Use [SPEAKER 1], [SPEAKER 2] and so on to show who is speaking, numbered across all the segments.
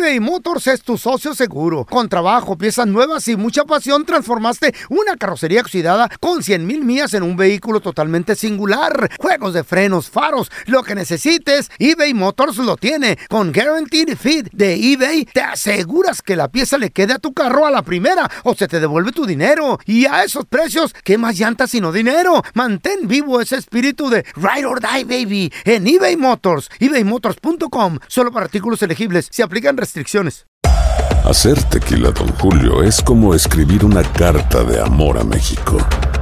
[SPEAKER 1] eBay Motors es tu socio seguro. Con trabajo, piezas nuevas y mucha pasión, transformaste una carrocería oxidada con 100,000 millas en un vehículo totalmente singular. Juegos de frenos, faros, lo que necesites, eBay Motors lo tiene. Con Guaranteed Fit de eBay, te aseguras que la pieza le quede a tu carro a la primera o se te devuelve tu dinero. Y a esos precios, ¿qué más llantas sino dinero? Mantén vivo ese espíritu de Ride or Die, baby, en eBay Motors. ebaymotors.com. Solo para artículos elegibles. Se aplican restricciones.
[SPEAKER 2] Hacer tequila Don Julio es como escribir una carta de amor a México.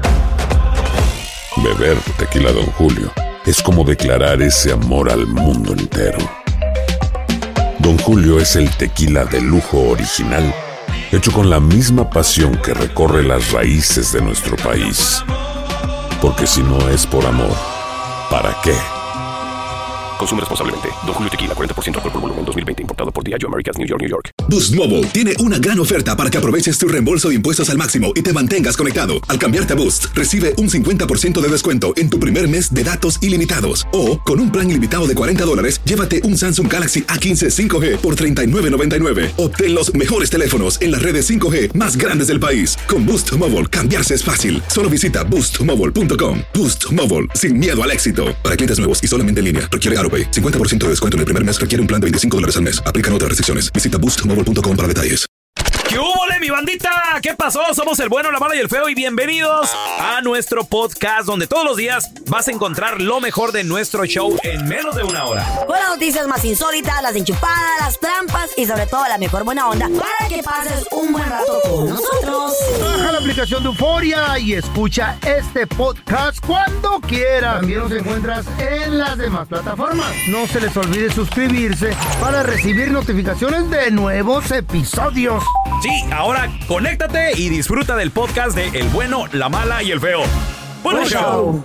[SPEAKER 2] Beber tequila Don Julio es como declarar ese amor al mundo entero. Don Julio es el tequila de lujo original, hecho con la misma pasión que recorre las raíces de nuestro país. Porque si no es por amor, ¿para qué?
[SPEAKER 3] Consume responsablemente. Don Julio Tequila, 40% alcohol por volumen, 2020. Importado por Diageo Americas, New York, New York.
[SPEAKER 4] Boost Mobile tiene una gran oferta para que aproveches tu reembolso de impuestos al máximo y te mantengas conectado. Al cambiarte a Boost, recibe un 50% de descuento en tu primer mes de datos ilimitados. O, con un plan ilimitado de $40, llévate un Samsung Galaxy A15 5G por $39.99. Obtén los mejores teléfonos en las redes 5G más grandes del país. Con Boost Mobile, cambiarse es fácil. Solo visita boostmobile.com. Boost Mobile, sin miedo al éxito. Para clientes nuevos y solamente en línea, requiere AutoPay. 50% de descuento en el primer mes requiere un plan de $25 al mes. Aplican otras restricciones. Visita boostmobile.com para detalles.
[SPEAKER 5] ¿Qué hubo, mi bandita? ¿Qué pasó? Somos el bueno, la mala y el feo y bienvenidos a nuestro podcast donde todos los días vas a encontrar lo mejor de nuestro show en menos de una hora.
[SPEAKER 6] Con las noticias más insólitas, las enchupadas, las trampas y sobre todo la mejor buena onda para que pases un buen rato con nosotros.
[SPEAKER 1] Baja la aplicación de Euforia y escucha este podcast cuando quieras. También nos encuentras en las demás plataformas. No se les olvide suscribirse para recibir notificaciones de nuevos episodios.
[SPEAKER 5] Sí, ahora conéctate y disfruta del podcast de El Bueno, la Mala y el Feo. ¡Buen show!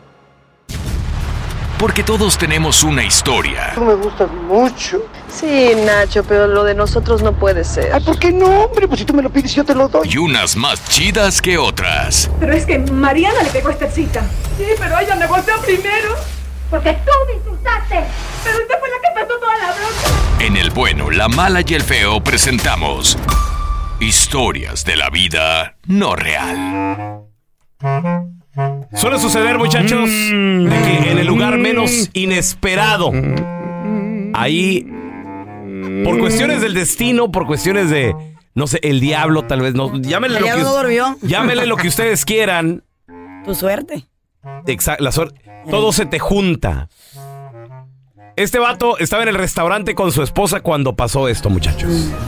[SPEAKER 7] Porque todos tenemos una historia.
[SPEAKER 8] Tú me gustas mucho.
[SPEAKER 9] Sí, Nacho, pero lo de nosotros no puede ser.
[SPEAKER 8] Ay, ¿por qué no, hombre? Pues si tú me lo pides, yo te lo doy.
[SPEAKER 7] Y unas más chidas que otras.
[SPEAKER 10] Pero es que Mariana le pegó esta cita. Sí, pero ella me golpeó primero. Porque tú me insultaste. Pero usted fue la que empezó toda la bronca.
[SPEAKER 7] En El Bueno, la Mala y el Feo presentamos historias de la vida no real.
[SPEAKER 5] Suele suceder, muchachos, de que en el lugar menos inesperado, ahí, por cuestiones del destino, por cuestiones de, no sé, el diablo tal vez, no, llámenle
[SPEAKER 6] El diablo no durmió.
[SPEAKER 5] Llámenle lo que ustedes quieran.
[SPEAKER 6] Tu suerte.
[SPEAKER 5] Exacto, la suerte. Todo se te junta. Este vato estaba en el restaurante con su esposa cuando pasó esto, muchachos.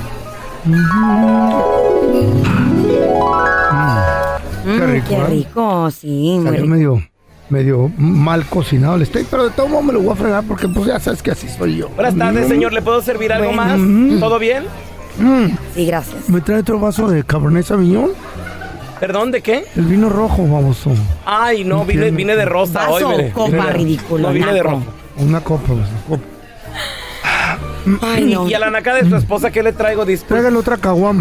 [SPEAKER 1] Qué rico,
[SPEAKER 6] qué rico, sí.
[SPEAKER 1] Salió medio mal cocinado el steak, pero de todo modo me lo voy a fregar porque pues ya sabes que así soy yo.
[SPEAKER 5] Buenas tardes, señor. ¿Le puedo servir algo más? ¿Todo bien?
[SPEAKER 6] Sí, gracias.
[SPEAKER 1] ¿Me trae otro vaso de Cabernet Sauvignon?
[SPEAKER 5] ¿Perdón, de qué?
[SPEAKER 1] El vino rojo, baboso.
[SPEAKER 5] Ay, no, vine de rosa hoy.
[SPEAKER 6] Vaso, copa, ridículo.
[SPEAKER 5] No, vine de rojo.
[SPEAKER 1] Una copa, una copa.
[SPEAKER 6] Ay, no.
[SPEAKER 5] ¿Y a la naca de su esposa qué le traigo?
[SPEAKER 1] Tráigale otra caguama.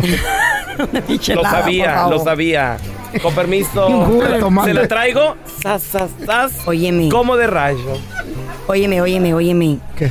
[SPEAKER 5] Lo sabía. Con permiso. ¿Se la traigo? Sas.
[SPEAKER 6] Óyeme.
[SPEAKER 5] Como de rayo.
[SPEAKER 6] Óyeme.
[SPEAKER 1] ¿Qué?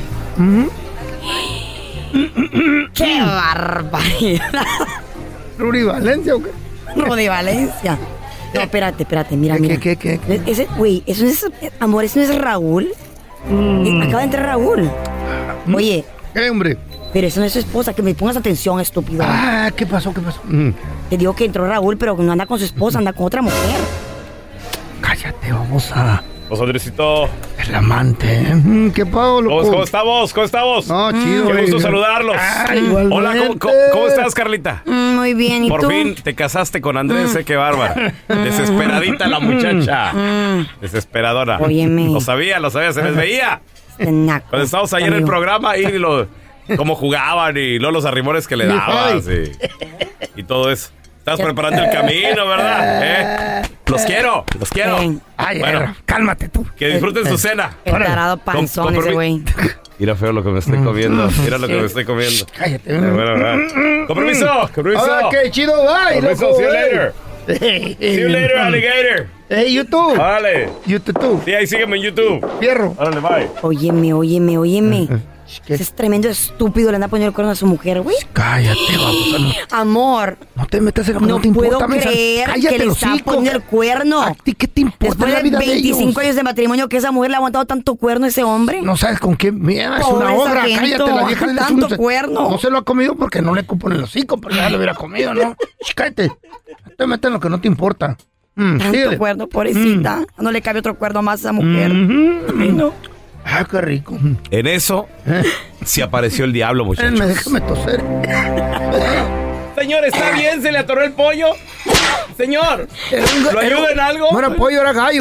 [SPEAKER 6] ¡Qué barbaridad!
[SPEAKER 1] ¿Rudy Valencia o qué?
[SPEAKER 6] Rudy Valencia. No, espérate, mira.
[SPEAKER 1] ¿Qué?
[SPEAKER 6] Ese, güey, eso es, amor, eso no es Raúl. Acaba de entrar Raúl. Oye.
[SPEAKER 1] ¿Qué, hombre?
[SPEAKER 6] Pero eso no es su esposa, que me pongas atención, estúpido.
[SPEAKER 1] Ah, ¿qué pasó?
[SPEAKER 6] Te digo que entró Raúl, pero no anda con su esposa, anda con otra mujer.
[SPEAKER 1] Cállate, vamos a...
[SPEAKER 5] Pues, Andresito.
[SPEAKER 1] El amante, ¿eh? ¿Qué pago, loco?
[SPEAKER 5] ¿Cómo estamos?
[SPEAKER 1] No, chido.
[SPEAKER 5] Qué gusto saludarlos.
[SPEAKER 1] Igualmente.
[SPEAKER 5] Hola, ¿cómo estás, Carlita?
[SPEAKER 6] Muy bien, ¿y tú?
[SPEAKER 5] Por fin te casaste con Andrés, qué bárbara. Desesperadita la muchacha. Desesperadora.
[SPEAKER 6] Óyeme.
[SPEAKER 5] Lo sabía, se les veía. Cuando estábamos ayer en el programa, ahí cómo jugaban y luego los arrimones que le dabas y todo eso. Estás preparando el camino, ¿verdad? Los quiero.
[SPEAKER 1] Ay,
[SPEAKER 5] bueno,
[SPEAKER 1] cálmate tú.
[SPEAKER 5] Que disfruten su cena.
[SPEAKER 6] El tarado panzón ese güey.
[SPEAKER 5] Mira, feo lo que me estoy comiendo.
[SPEAKER 1] Cállate.
[SPEAKER 5] Bueno. Con permiso.
[SPEAKER 1] Ok, chido, bye.
[SPEAKER 5] Permiso, see you later. See you later, alligator.
[SPEAKER 1] Hey, YouTube.
[SPEAKER 5] Órale.
[SPEAKER 1] YouTube.
[SPEAKER 5] Sí, ahí sígueme en YouTube.
[SPEAKER 1] Fierro.
[SPEAKER 5] Órale, bye.
[SPEAKER 6] Óyeme. Ese es tremendo estúpido, le anda poniendo el cuerno a su mujer, güey.
[SPEAKER 1] Cállate, babosa. No,
[SPEAKER 6] Amor.
[SPEAKER 1] no te metas en lo que no te
[SPEAKER 6] puedo
[SPEAKER 1] importa, mensa.
[SPEAKER 6] creer
[SPEAKER 1] Cállate
[SPEAKER 6] que le
[SPEAKER 1] los
[SPEAKER 6] está
[SPEAKER 1] hocico.
[SPEAKER 6] poniendo el cuerno.
[SPEAKER 1] ¿A ti qué te importa
[SPEAKER 6] Después
[SPEAKER 1] la
[SPEAKER 6] de
[SPEAKER 1] vida de
[SPEAKER 6] 25
[SPEAKER 1] ellos?
[SPEAKER 6] años de matrimonio que esa mujer le ha aguantado tanto cuerno a ese hombre.
[SPEAKER 1] No sabes con qué. Mira, es
[SPEAKER 6] Pobre
[SPEAKER 1] una obra.
[SPEAKER 6] sargento,
[SPEAKER 1] Cállate, la vieja le
[SPEAKER 6] tanto cuerno.
[SPEAKER 1] No se lo ha comido porque no le cupo en el hocico, pero ya lo hubiera comido, ¿no? Cállate. No te metas en lo que no te importa.
[SPEAKER 6] Tanto
[SPEAKER 1] Síguele.
[SPEAKER 6] cuerno, pobrecita. No le cabe otro cuerno más a esa mujer. Ay, no.
[SPEAKER 1] Ah, qué rico.
[SPEAKER 5] En eso se apareció el diablo, muchachos.
[SPEAKER 1] Déjame toser.
[SPEAKER 5] Señor, ¿está bien? ¿Se le atoró el pollo? Señor, ¿lo ayuda en algo?
[SPEAKER 1] No era pollo, era gallo.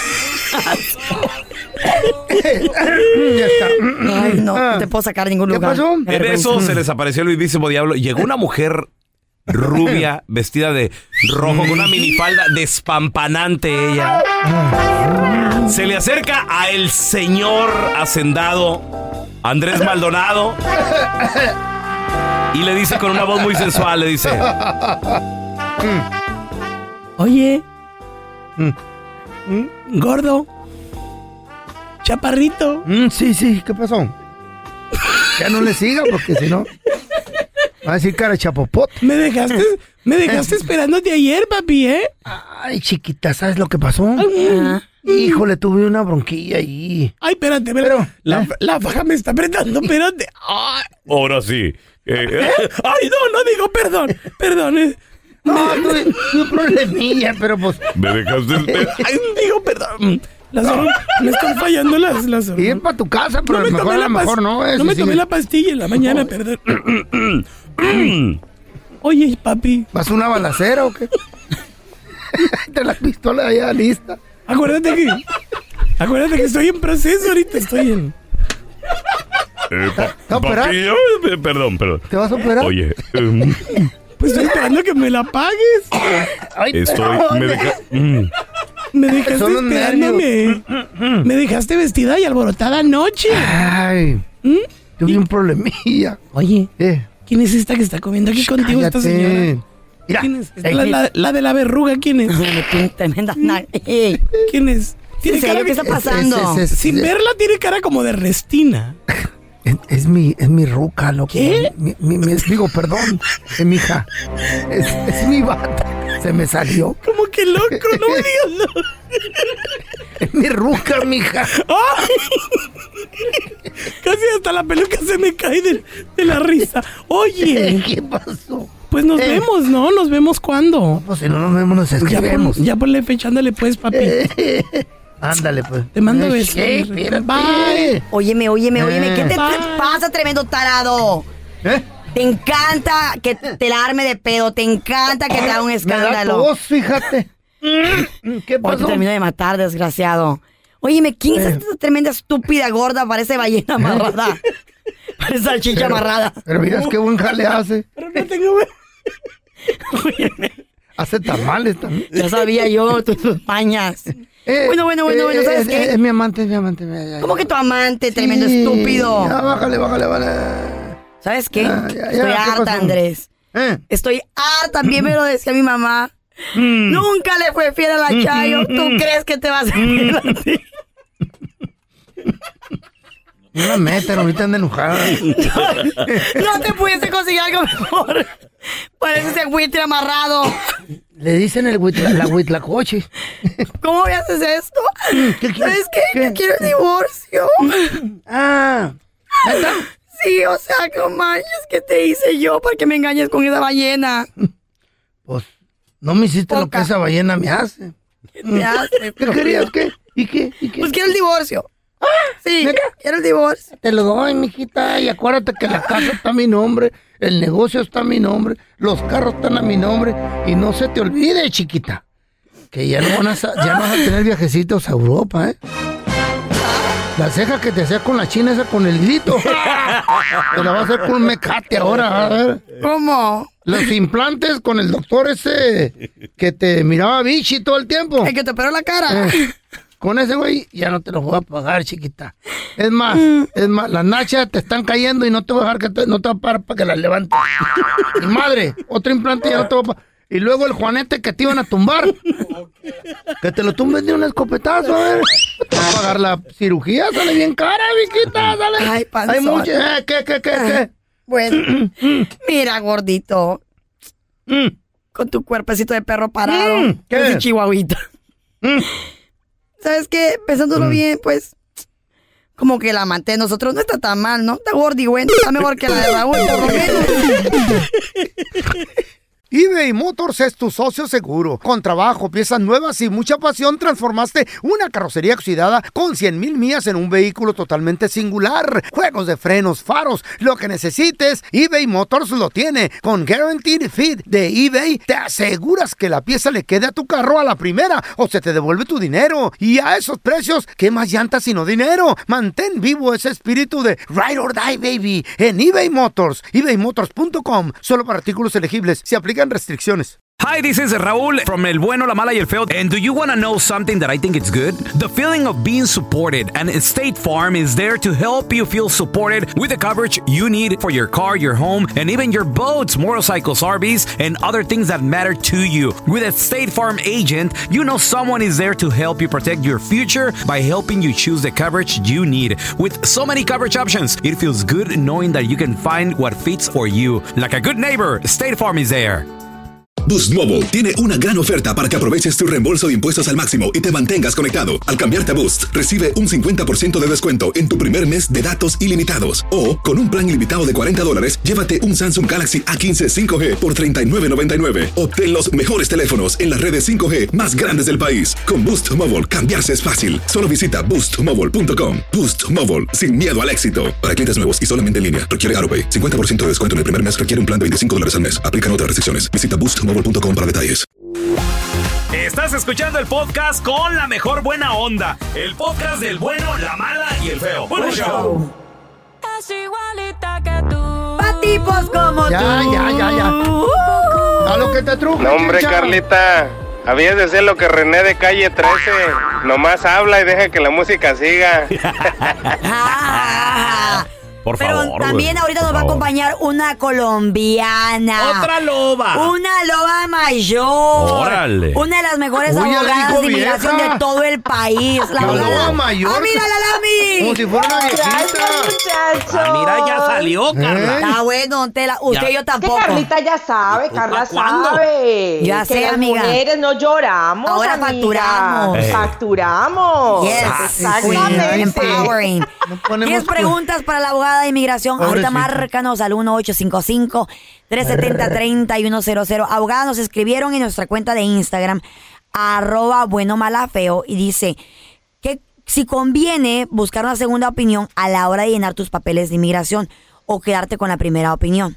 [SPEAKER 1] Ya está.
[SPEAKER 6] Ay, no te puedo sacar a ningún
[SPEAKER 1] ¿Qué
[SPEAKER 6] lugar.
[SPEAKER 1] pasó?
[SPEAKER 5] En eso se les apareció el mismísimo diablo. Llegó una mujer rubia, vestida de rojo, con una minifalda despampanante ella. Se le acerca a el señor hacendado Andrés Maldonado y le dice con una voz muy sensual, le dice: oye, gordo, chaparrito.
[SPEAKER 1] Sí, ¿qué pasó? Ya no le siga porque si no va a decir cara de chapopote.
[SPEAKER 5] Me dejaste esperándote ayer, papi, ¿eh?
[SPEAKER 1] Ay, chiquita, ¿sabes lo que pasó? Híjole, tuve una bronquilla ahí.
[SPEAKER 5] Ay, espérate. La faja me está apretando, espérate. Ay, ahora sí. Ay, no digo perdón.
[SPEAKER 1] No, tuve un problemilla, pero pues...
[SPEAKER 5] Me dejaste Ay, digo perdón. Me están fallando las
[SPEAKER 1] ir para tu casa, pero
[SPEAKER 5] no
[SPEAKER 1] mejor a lo mejor no.
[SPEAKER 5] No me tomé la pastilla en la mañana, perdón. Oye, papi.
[SPEAKER 1] ¿Vas a una balacera o qué? Te la pistola ya lista.
[SPEAKER 5] Acuérdate que estoy en proceso ahorita, estoy en...
[SPEAKER 1] ¿Te vas a operar?
[SPEAKER 5] Perdón.
[SPEAKER 1] ¿Te vas a operar?
[SPEAKER 5] Oye, pues estoy esperando que me la pagues.
[SPEAKER 1] Ay,
[SPEAKER 5] Me dejaste
[SPEAKER 1] Son los
[SPEAKER 5] esperándome. Me dejaste vestida y alborotada anoche.
[SPEAKER 1] Ay, tuve un problemilla.
[SPEAKER 5] Oye, ¿quién es esta que está comiendo aquí contigo, esta señora?
[SPEAKER 1] Mira,
[SPEAKER 5] ¿Quién es? La de la verruga, ¿quién es?
[SPEAKER 6] Tremenda.
[SPEAKER 5] ¿Quién es?
[SPEAKER 6] ¿En serio? ¿Qué está pasando?
[SPEAKER 5] Sin verla tiene cara como de Restina.
[SPEAKER 1] Es mi ruca, loco.
[SPEAKER 5] ¿Qué?
[SPEAKER 1] Digo, perdón, es mi hija. Es mi bata. Se me salió.
[SPEAKER 5] Como que loco, no me digas no.
[SPEAKER 1] Es mi ruca, mija.
[SPEAKER 5] Casi hasta la peluca se me cae de la risa. Oye.
[SPEAKER 1] ¿Qué pasó?
[SPEAKER 5] Pues nos vemos, ¿no? ¿Nos vemos cuándo?
[SPEAKER 1] Pues si no nos vemos, nos escribimos.
[SPEAKER 5] Ya ponle fecha, ándale pues, papi.
[SPEAKER 1] Ándale, pues.
[SPEAKER 5] Te mando besos.
[SPEAKER 1] Espérate.
[SPEAKER 6] Óyeme. ¿Qué te pasa, tremendo tarado? Te encanta que te la arme de pedo. Te encanta que te haga un escándalo.
[SPEAKER 1] Me da tos, fíjate. ¿Qué pasó?
[SPEAKER 6] Hoy te termino de matar, desgraciado. Óyeme, ¿quién es esta tremenda estúpida gorda? Parece ballena amarrada. Parece salchicha amarrada.
[SPEAKER 1] Pero miras qué buen jale hace.
[SPEAKER 5] Pero no tengo...
[SPEAKER 1] Hace tamales también.
[SPEAKER 6] Ya sabía yo tus mañas. Bueno, ¿sabes qué?
[SPEAKER 1] Es mi amante.
[SPEAKER 6] ¿Cómo que tu amante, tremendo estúpido?
[SPEAKER 1] Ya, bájale.
[SPEAKER 6] ¿Sabes qué?
[SPEAKER 1] Ya,
[SPEAKER 6] Estoy harta,
[SPEAKER 1] pasó?
[SPEAKER 6] Andrés. Estoy harta, también me lo decía mi mamá. Nunca le fue fiel a la Chayo. ¿Tú crees que te va a ser fiel a ti?
[SPEAKER 1] No la metan, ahorita anda enojada.
[SPEAKER 6] No te pudiste conseguir algo mejor. Pareces el buitre amarrado.
[SPEAKER 1] Le dicen la huitlacoche.
[SPEAKER 6] ¿Cómo me haces esto?
[SPEAKER 1] ¿Qué
[SPEAKER 6] ¿Sabes qué? Que quiero el divorcio.
[SPEAKER 1] ¿Neta?
[SPEAKER 6] Sí, o sea, no manches, ¿qué te hice yo para que me engañes con esa ballena?
[SPEAKER 1] Pues, no me hiciste lo que esa ballena me hace.
[SPEAKER 6] ¿Qué te hace?
[SPEAKER 1] ¿Qué querías? ¿Qué? ¿Y qué?
[SPEAKER 6] Pues quiero el divorcio. Sí, quiero el divorcio.
[SPEAKER 1] Te lo doy, mijita, y acuérdate que la casa está a mi nombre, el negocio está a mi nombre, los carros están a mi nombre, y no se te olvide, chiquita, que ya no vas a tener viajecitos a Europa, ¿eh? La ceja que te hacía con la china esa con el hilito, te la va a hacer con un mecate ahora, a ver.
[SPEAKER 6] ¿Cómo?
[SPEAKER 1] Los implantes con el doctor ese que te miraba bichi todo el tiempo.
[SPEAKER 6] El que te operó la cara.
[SPEAKER 1] Con ese güey ya no te lo voy a pagar, chiquita. Es más, las nachas te están cayendo y no te voy a dejar no te voy a pagar para que las levantes. Mi madre, otro implante ya no te voy a pagar. Y luego el Juanete que te iban a tumbar. Que te lo tumben de un escopetazo, a ver. Te va a pagar la cirugía, sale bien cara, viejita, sale.
[SPEAKER 6] Ay, panzón.
[SPEAKER 1] Hay mucho. ¿Qué?
[SPEAKER 6] Bueno, mira, gordito. Con tu cuerpecito de perro parado.
[SPEAKER 1] ¿Qué?
[SPEAKER 6] Con chihuahuita. ¿Sabes qué? Pensándolo bien, pues... Como que la amante de nosotros no está tan mal, ¿no? Está gordi, güey. Está mejor que la de Raúl, por lo menos.
[SPEAKER 1] eBay Motors es tu socio seguro. Con trabajo, piezas nuevas y mucha pasión, transformaste una carrocería oxidada con 100,000 millas en un vehículo totalmente singular. Juegos de frenos, faros, lo que necesites, eBay Motors lo tiene. Con Guaranteed Fit de eBay, te aseguras que la pieza le quede a tu carro a la primera o se te devuelve tu dinero. Y a esos precios, ¿qué más llantas sino dinero? Mantén vivo ese espíritu de Ride or Die, baby, en eBay Motors. ebaymotors.com. Solo para artículos elegibles. Se aplican restricciones.
[SPEAKER 11] Hi, this is Raúl from El Bueno, La Mala y El Feo. And do you want to know something that I think is good? The feeling of being supported. And State Farm is there to help you feel supported with the coverage you need for your car, your home, and even your boats, motorcycles, RVs, and other things that matter to you. With a State Farm agent, you know someone is there to help you protect your future by helping you choose the coverage you need. With so many coverage options, it feels good knowing that you can find what fits for you. Like a good neighbor, State Farm is there.
[SPEAKER 4] Boost Mobile tiene una gran oferta para que aproveches tu reembolso de impuestos al máximo y te mantengas conectado. Al cambiarte a Boost, recibe un 50% de descuento en tu primer mes de datos ilimitados. O, con un plan ilimitado de $40, llévate un Samsung Galaxy A15 5G por $39.99. Obtén los mejores teléfonos en las redes 5G más grandes del país. Con Boost Mobile, cambiarse es fácil. Solo visita boostmobile.com. Boost Mobile, sin miedo al éxito. Para clientes nuevos y solamente en línea, requiere AutoPay. 50% de descuento en el primer mes requiere un plan de $25 al mes. Aplican otras restricciones. Visita boostmobile.com para detalles.
[SPEAKER 5] Estás escuchando el podcast con la mejor buena onda. El podcast del bueno, la mala y el feo. ¡Buen show!
[SPEAKER 6] Es igualita que tú. Pa' tipos como tú.
[SPEAKER 1] Ya. A lo que te truco.
[SPEAKER 12] No, hombre,
[SPEAKER 1] chicha.
[SPEAKER 12] Carlita. Habías de hacer lo que René de Calle 13. Nomás habla y deja que la música siga.
[SPEAKER 5] Por
[SPEAKER 6] Pero
[SPEAKER 5] favor,
[SPEAKER 6] también
[SPEAKER 5] güey,
[SPEAKER 6] ahorita
[SPEAKER 5] por
[SPEAKER 6] nos va a
[SPEAKER 5] favor.
[SPEAKER 6] acompañar una colombiana.
[SPEAKER 5] ¡Otra loba!
[SPEAKER 6] Una loba mayor.
[SPEAKER 5] ¡Órale!
[SPEAKER 6] Una de las mejores
[SPEAKER 1] Oye, la
[SPEAKER 6] abogadas
[SPEAKER 1] dijo
[SPEAKER 6] de inmigración
[SPEAKER 1] vieja.
[SPEAKER 6] de todo el país. La
[SPEAKER 1] La
[SPEAKER 6] abogada.
[SPEAKER 1] loba mayor.
[SPEAKER 6] ¡Ah, mira la Lami!
[SPEAKER 1] Como si fuera una viejita.
[SPEAKER 9] Muchachos.
[SPEAKER 5] Ah, mira, ya salió, Carla.
[SPEAKER 6] Está bueno, usted
[SPEAKER 5] Ya.
[SPEAKER 6] y yo
[SPEAKER 9] Que
[SPEAKER 6] tampoco.
[SPEAKER 9] Carlita ya sabe, Carla
[SPEAKER 5] ¿Cuándo?
[SPEAKER 9] sabe.
[SPEAKER 6] Ya
[SPEAKER 9] que
[SPEAKER 6] sé,
[SPEAKER 9] las
[SPEAKER 6] amiga.
[SPEAKER 9] mujeres no lloramos,
[SPEAKER 6] Ahora
[SPEAKER 9] amiga.
[SPEAKER 6] facturamos.
[SPEAKER 9] Facturamos.
[SPEAKER 6] Yes,
[SPEAKER 9] Exactamente.
[SPEAKER 6] empowering.
[SPEAKER 1] No ponemos
[SPEAKER 6] 10 preguntas para la abogada de inmigración. Ahorita
[SPEAKER 1] Pobrecita.
[SPEAKER 6] márcanos al 1-855-370-3100. Abogadas nos escribieron en nuestra cuenta de Instagram, @buenomalafeo, y dice que si conviene buscar una segunda opinión a la hora de llenar tus papeles de inmigración o quedarte con la primera opinión.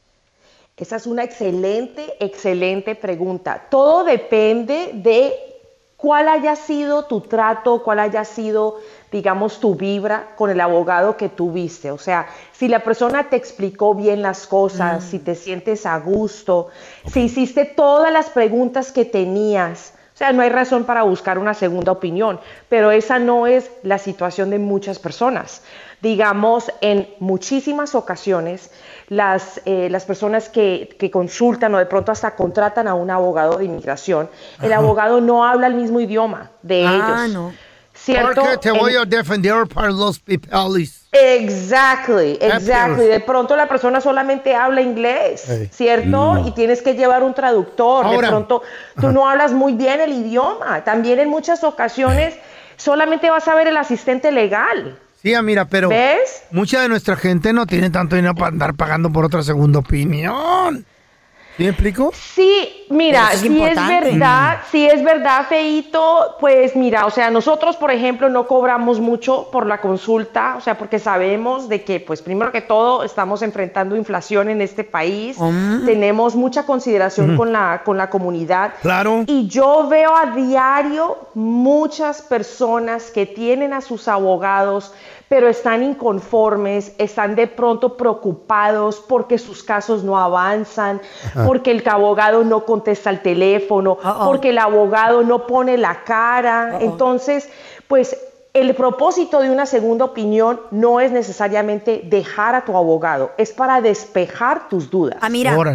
[SPEAKER 9] Esa es una excelente pregunta. Todo depende de cuál haya sido tu trato, cuál haya sido, digamos, tu vibra con el abogado que tuviste. O sea, si la persona te explicó bien las cosas, si te sientes a gusto, si hiciste todas las preguntas que tenías. O sea, no hay razón para buscar una segunda opinión, pero esa no es la situación de muchas personas. Digamos, en muchísimas ocasiones, las personas que consultan o de pronto hasta contratan a un abogado de inmigración, el abogado no habla el mismo idioma de ellos.
[SPEAKER 6] No.
[SPEAKER 9] ¿Cierto?
[SPEAKER 1] Porque te voy a defender para los pipalis.
[SPEAKER 9] Exactly. De pronto la persona solamente habla inglés, ¿cierto? Y tienes que llevar un traductor.
[SPEAKER 1] Ahora.
[SPEAKER 9] De pronto tú no hablas muy bien el idioma. También en muchas ocasiones solamente vas a ver el asistente legal.
[SPEAKER 1] Sí, mira, pero
[SPEAKER 9] ¿Ves?
[SPEAKER 1] mucha de nuestra gente no tiene tanto dinero para andar pagando por otra segunda opinión. ¿Sí me explico?
[SPEAKER 9] Sí, mira,
[SPEAKER 6] Eso es
[SPEAKER 9] si
[SPEAKER 6] importante.
[SPEAKER 9] es verdad, feíto, pues mira, o sea, nosotros, por ejemplo, no cobramos mucho por la consulta, o sea, porque sabemos de que, pues, primero que todo, estamos enfrentando inflación en este país, tenemos mucha consideración con la comunidad.
[SPEAKER 1] Claro.
[SPEAKER 9] Y yo veo a diario muchas personas que tienen a sus abogados, pero están inconformes, están de pronto preocupados porque sus casos no avanzan, porque el abogado no contesta el teléfono, porque el abogado no pone la cara. Entonces, pues el propósito de una segunda opinión no es necesariamente dejar a tu abogado, es para despejar tus dudas.
[SPEAKER 6] Mira,
[SPEAKER 1] Órale.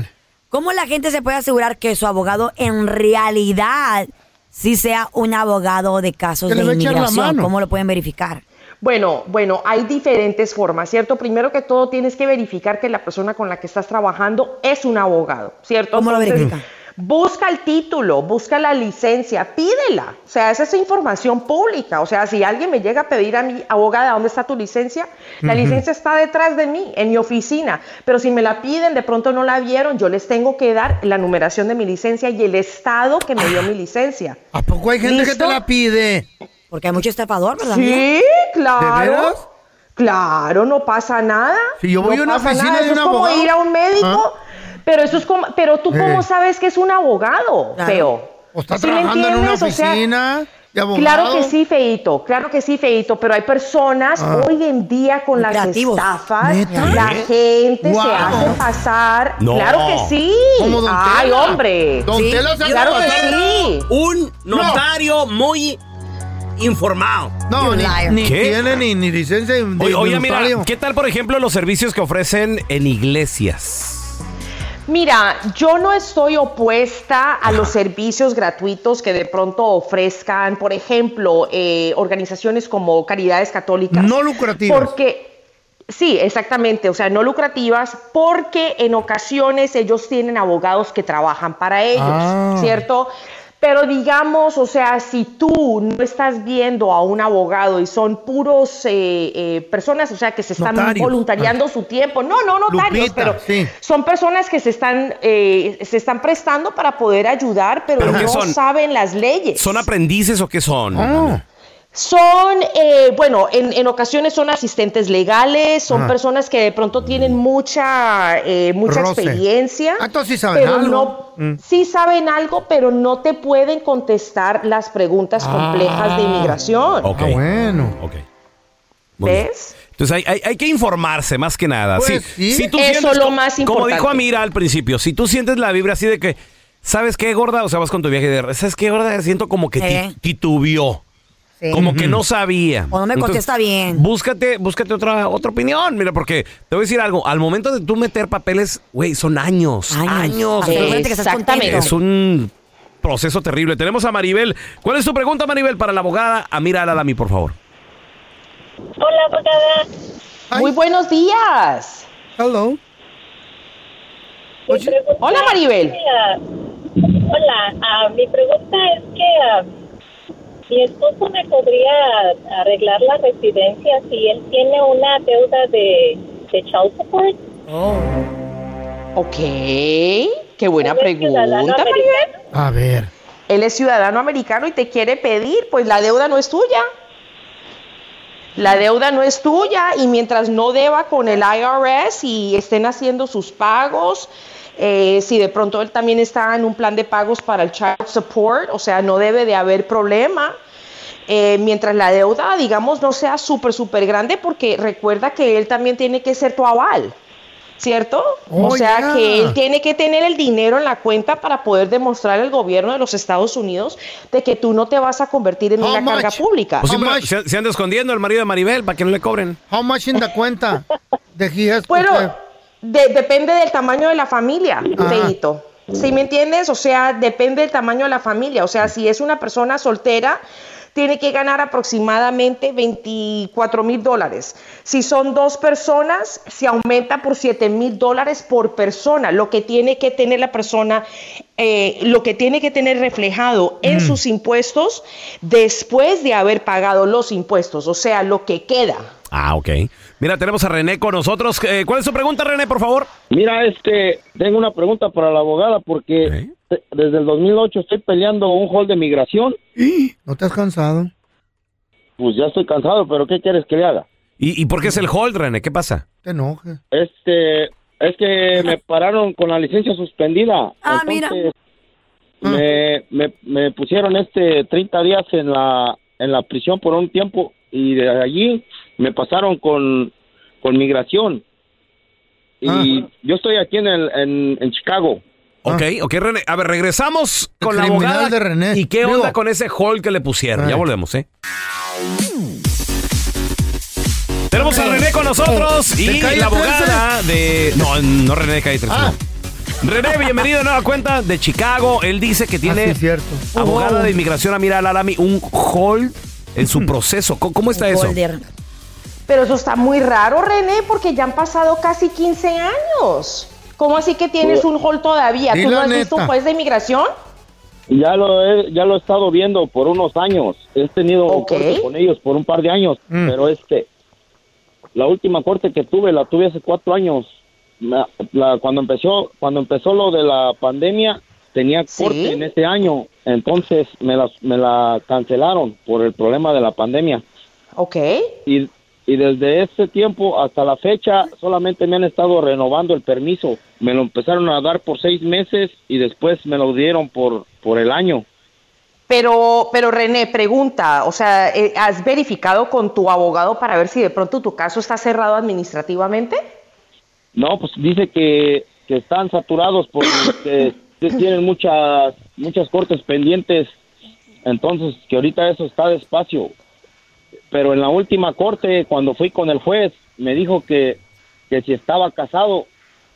[SPEAKER 6] ¿Cómo la gente se puede asegurar que su abogado en realidad sí sea un abogado de casos de inmigración? ¿Cómo lo pueden verificar?
[SPEAKER 9] Bueno, hay diferentes formas, ¿cierto? Primero que todo tienes que verificar que la persona con la que estás trabajando es un abogado, ¿cierto?
[SPEAKER 6] ¿Cómo lo verifican?
[SPEAKER 9] Busca el título, busca la licencia, pídela. O sea, esa es información pública. O sea, si alguien me llega a pedir a mi abogada, ¿dónde está tu licencia? La licencia está detrás de mí, en mi oficina. Pero si me la piden, de pronto no la vieron, yo les tengo que dar la numeración de mi licencia y el estado que me dio mi licencia.
[SPEAKER 1] ¿A poco hay gente que te la pide?
[SPEAKER 6] Porque hay mucho estafador, ¿verdad?
[SPEAKER 9] Sí, claro.
[SPEAKER 1] ¿De veras?
[SPEAKER 9] Claro, no pasa nada.
[SPEAKER 1] Si yo voy a una oficina de un abogado.
[SPEAKER 9] Es como ir a un médico. Pero eso es como, pero tú cómo sabes que es un abogado, Feo.
[SPEAKER 1] ¿O está trabajando en una oficina de abogado?
[SPEAKER 9] Claro que sí, Feito, pero hay personas hoy en día con las estafas, la gente se hace pasar.
[SPEAKER 5] No.
[SPEAKER 9] Claro que sí.
[SPEAKER 1] Como Don
[SPEAKER 9] Ay,
[SPEAKER 1] Tela.
[SPEAKER 9] hombre.
[SPEAKER 1] Don Tela se
[SPEAKER 9] claro que
[SPEAKER 1] hace
[SPEAKER 9] sí.
[SPEAKER 13] Un notario muy informado.
[SPEAKER 1] No, ni tiene ni licencia de
[SPEAKER 5] Oye, mira,
[SPEAKER 1] notario.
[SPEAKER 5] ¿qué tal, por ejemplo, los servicios que ofrecen en iglesias?
[SPEAKER 9] Mira, yo no estoy opuesta a los servicios gratuitos que de pronto ofrezcan, por ejemplo, organizaciones como Caridades Católicas.
[SPEAKER 1] No lucrativas.
[SPEAKER 9] Porque, sí, exactamente, o sea, no lucrativas, porque en ocasiones ellos tienen abogados que trabajan para ellos, ¿cierto? Pero digamos, o sea, si tú no estás viendo a un abogado y son puros personas, o sea, que se están voluntariando su tiempo, no notarios, pero son personas que se están prestando para poder ayudar, pero no saben las leyes.
[SPEAKER 5] ¿Son aprendices o qué son?
[SPEAKER 9] Son, en ocasiones son asistentes legales, son personas que de pronto tienen mucha experiencia.
[SPEAKER 1] Entonces sí saben algo.
[SPEAKER 9] Sí saben algo, pero no te pueden contestar las preguntas complejas de inmigración.
[SPEAKER 5] Ok.
[SPEAKER 1] Bueno.
[SPEAKER 5] Ok.
[SPEAKER 9] ¿Ves?
[SPEAKER 5] Entonces hay que informarse más que nada.
[SPEAKER 1] Pues sí.
[SPEAKER 5] Si tú
[SPEAKER 9] Eso
[SPEAKER 5] sientes,
[SPEAKER 9] es lo más
[SPEAKER 5] como
[SPEAKER 9] importante.
[SPEAKER 5] dijo Amira al principio, si tú sientes la vibra así de que, ¿sabes qué, gorda? O sea, vas con tu viaje de, ¿sabes qué, gorda? Siento como que titubeó.
[SPEAKER 6] Sí.
[SPEAKER 5] Como que no sabía.
[SPEAKER 6] O no me contesta bien.
[SPEAKER 5] Búscate otra opinión. Mira, porque te voy a decir algo. Al momento de tú meter papeles, güey, son años.
[SPEAKER 9] Exactamente.
[SPEAKER 5] Es un proceso terrible. Tenemos a Maribel. ¿Cuál es tu pregunta, Maribel, para la abogada Amira Al-Alami, por favor?
[SPEAKER 14] Hola, abogada.
[SPEAKER 9] Muy buenos días.
[SPEAKER 1] Hello.
[SPEAKER 9] Hola, Maribel.
[SPEAKER 14] Hola, mi pregunta es que mi esposo me podría arreglar la residencia si él tiene una deuda de child support.
[SPEAKER 9] Ok, qué buena pregunta, Maribel.
[SPEAKER 1] A ver.
[SPEAKER 9] Él es ciudadano americano y te quiere pedir, pues la deuda no es tuya. La deuda no es tuya y mientras no deba con el IRS y estén haciendo sus pagos, si de pronto él también está en un plan de pagos para el child support, o sea, no debe de haber problema. Mientras la deuda, digamos, no sea súper grande, porque recuerda que él también tiene que ser tu aval, ¿cierto? O sea, que él tiene que tener el dinero en la cuenta para poder demostrar al gobierno de los Estados Unidos de que tú no te vas a convertir en una carga pública.
[SPEAKER 5] Pues se anda escondiendo el marido de Maribel para que no le cobren.
[SPEAKER 1] How much in the cuenta?
[SPEAKER 9] Bueno, depende del tamaño de la familia, Feito. ¿Sí me entiendes? O sea, depende del tamaño de la familia. O sea, si es una persona soltera, tiene que ganar aproximadamente $24,000. Si son 2 personas, se aumenta por $7,000 por persona. Lo que tiene que tener la persona, lo que tiene que tener reflejado en sus impuestos después de haber pagado los impuestos. O sea, lo que queda.
[SPEAKER 5] Ah, ok. Mira, tenemos a René con nosotros. ¿Cuál es su pregunta, René, por favor?
[SPEAKER 15] Mira, tengo una pregunta para la abogada porque desde el 2008 estoy peleando un hold de migración.
[SPEAKER 1] ¿No te has cansado?
[SPEAKER 15] Pues ya estoy cansado, pero ¿qué quieres que le haga?
[SPEAKER 5] ¿Y por qué es el hold, René? ¿Qué pasa?
[SPEAKER 1] Te enojes.
[SPEAKER 15] Es que me pararon con la licencia suspendida. Entonces, me pusieron 30 días en la prisión por un tiempo y de allí me pasaron con migración. Y yo estoy aquí en Chicago.
[SPEAKER 5] Ok, René. A ver, regresamos con la
[SPEAKER 1] criminal
[SPEAKER 5] abogada.
[SPEAKER 1] de René.
[SPEAKER 5] ¿Y qué onda con ese hold que le pusieron? Ya volvemos, Tenemos a René con nosotros y la abogada de... No, René de Calle 13. René, bienvenido a nueva cuenta de Chicago. Él dice que tiene abogada de inmigración Amira Al-Alami un hold en su proceso. ¿Cómo está eso?
[SPEAKER 9] Pero eso está muy raro, René, porque ya han pasado casi 15 años. ¿Cómo así que tienes un hold todavía? ¿Tú no has visto un juez de inmigración?
[SPEAKER 15] Ya lo he estado viendo por unos años. He tenido corte con ellos por un par de años, pero la última corte que la tuve hace 4 años. Cuando empezó lo de la pandemia, tenía corte en ese año, entonces me la cancelaron por el problema de la pandemia. Y desde ese tiempo hasta la fecha solamente me han estado renovando el permiso. Me lo empezaron a dar por 6 meses y después me lo dieron por el año.
[SPEAKER 9] Pero René, pregunta, o sea, ¿has verificado con tu abogado para ver si de pronto tu caso está cerrado administrativamente?
[SPEAKER 15] No, pues dice que están saturados porque tienen muchas cortes pendientes, entonces que ahorita eso está despacio. Pero en la última corte, cuando fui con el juez, me dijo que si estaba casado,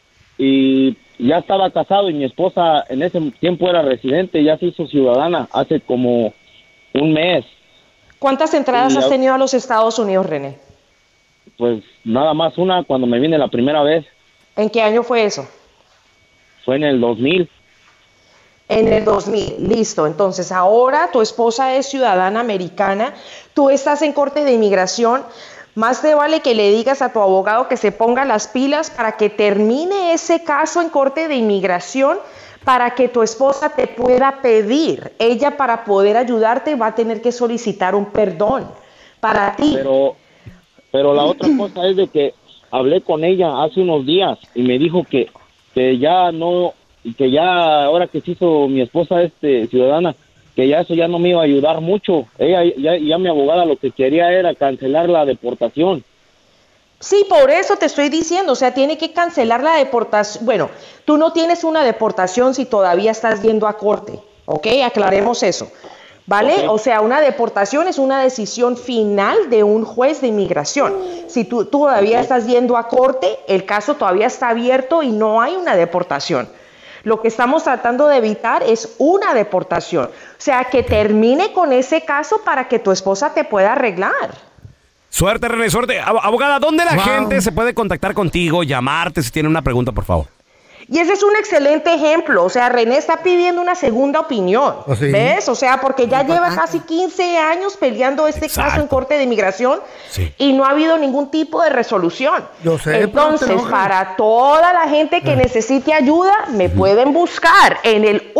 [SPEAKER 15] y ya estaba casado, y mi esposa en ese tiempo era residente, ya se hizo ciudadana hace como un mes.
[SPEAKER 9] ¿Cuántas entradas has tenido a los Estados Unidos, René?
[SPEAKER 15] Pues nada más una, cuando me vine la primera vez.
[SPEAKER 9] ¿En qué año fue eso?
[SPEAKER 15] Fue en el 2000.
[SPEAKER 9] En el 2000, listo. Entonces ahora tu esposa es ciudadana americana, tú estás en corte de inmigración. Más te vale que le digas a tu abogado que se ponga las pilas para que termine ese caso en corte de inmigración, para que tu esposa te pueda pedir. Ella, para poder ayudarte, va a tener que solicitar un perdón para ti.
[SPEAKER 15] Pero la otra cosa es de que hablé con ella hace unos días y me dijo que ya no, que ya ahora que se hizo mi esposa ciudadana, que ya eso ya no me iba a ayudar mucho. Ella ya mi abogada lo que quería era cancelar la deportación.
[SPEAKER 9] Sí, por eso te estoy diciendo, o sea, tiene que cancelar la deportación. Bueno, tú no tienes una deportación si todavía estás yendo a corte, ¿ok? Aclaremos eso, ¿vale? Okay. O sea, una deportación es una decisión final de un juez de inmigración. Si tú todavía estás yendo a corte, el caso todavía está abierto y no hay una deportación. Lo que estamos tratando de evitar es una deportación. O sea, que termine con ese caso para que tu esposa te pueda arreglar.
[SPEAKER 5] Suerte, René, suerte. Abogada, ¿dónde la gente se puede contactar contigo, llamarte si tiene una pregunta, por favor?
[SPEAKER 9] Y ese es un excelente ejemplo. O sea, René está pidiendo una segunda opinión. ¿Oh, sí? ¿Ves? O sea, porque ya lleva casi 15 años peleando caso en corte de inmigración y no ha habido ningún tipo de resolución.
[SPEAKER 1] Yo sé,
[SPEAKER 9] entonces, para toda la gente que necesite ayuda, me pueden buscar en el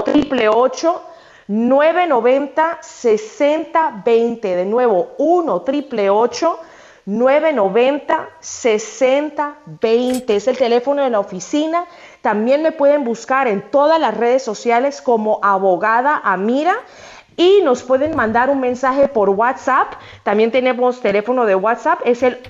[SPEAKER 9] 1-888-990-6020. De nuevo, 1-888-990-6020. Es el teléfono de la oficina. También me pueden buscar en todas las redes sociales como Abogada Amira y nos pueden mandar un mensaje por WhatsApp. También tenemos teléfono de WhatsApp, es el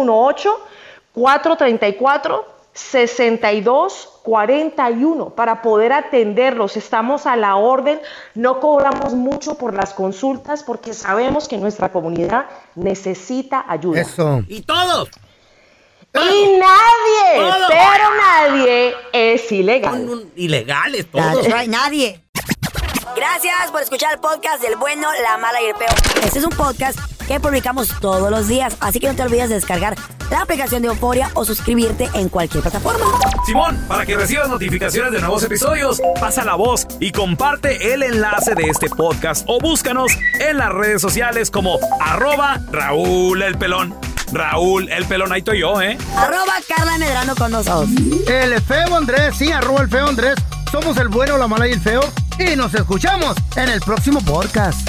[SPEAKER 9] 818-434-6241 para poder atenderlos. Estamos a la orden, no cobramos mucho por las consultas porque sabemos que nuestra comunidad necesita ayuda.
[SPEAKER 1] Eso.
[SPEAKER 13] Y todos.
[SPEAKER 9] Y nadie, pero nadie es ilegal.
[SPEAKER 13] Son ilegales todos.
[SPEAKER 6] That's right, nadie. Gracias por escuchar el podcast del bueno, la mala y el peor. Este es un podcast que publicamos todos los días, así que no te olvides de descargar la aplicación de Euforia o suscribirte en cualquier plataforma.
[SPEAKER 11] Simón, para que recibas notificaciones de nuevos episodios, pasa la voz y comparte el enlace de este podcast o búscanos en las redes sociales como @Raúl el Pelón. Raúl el Pelón, ahí estoy yo,
[SPEAKER 6] @Carla Medrano con nosotros.
[SPEAKER 1] El feo Andrés, sí, @el feo Andrés. Somos el bueno, la mala y el feo. Y nos escuchamos en el próximo podcast.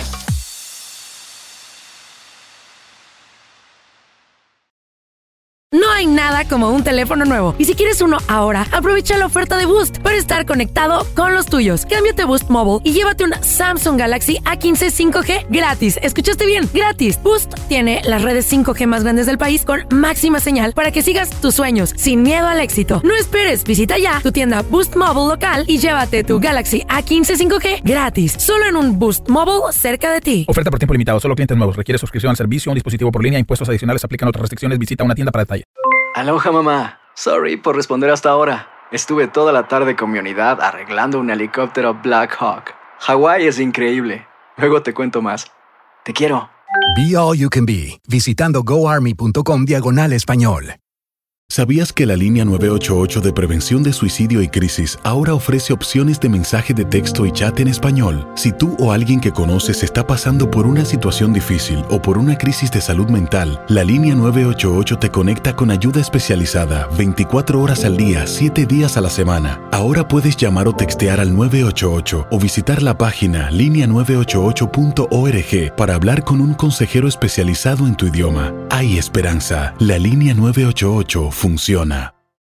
[SPEAKER 16] No hay nada como un teléfono nuevo. Y si quieres uno ahora, aprovecha la oferta de Boost para estar conectado con los tuyos. Cámbiate a Boost Mobile y llévate un Samsung Galaxy A15 5G gratis. ¿Escuchaste bien? Gratis. Boost tiene las redes 5G más grandes del país con máxima señal para que sigas tus sueños sin miedo al éxito. No esperes, visita ya tu tienda Boost Mobile local y llévate tu Galaxy A15 5G gratis. Solo en un Boost Mobile cerca de ti.
[SPEAKER 11] Oferta por tiempo limitado, solo clientes nuevos. Requiere suscripción al servicio, un dispositivo por línea, impuestos adicionales, aplican otras restricciones. Visita una tienda para detalle.
[SPEAKER 17] Aloha, mamá. Sorry por responder hasta ahora. Estuve toda la tarde con mi unidad arreglando un helicóptero Black Hawk. Hawái es increíble. Luego te cuento más. Te quiero.
[SPEAKER 18] Be All You Can Be, visitando goarmy.com/español.
[SPEAKER 19] ¿Sabías que la línea 988 de prevención de suicidio y crisis ahora ofrece opciones de mensaje de texto y chat en español? Si tú o alguien que conoces está pasando por una situación difícil o por una crisis de salud mental, la línea 988 te conecta con ayuda especializada 24 horas al día, 7 días a la semana. Ahora puedes llamar o textear al 988 o visitar la página linea988.org para hablar con un consejero especializado en tu idioma. Hay esperanza. La línea 988 funciona.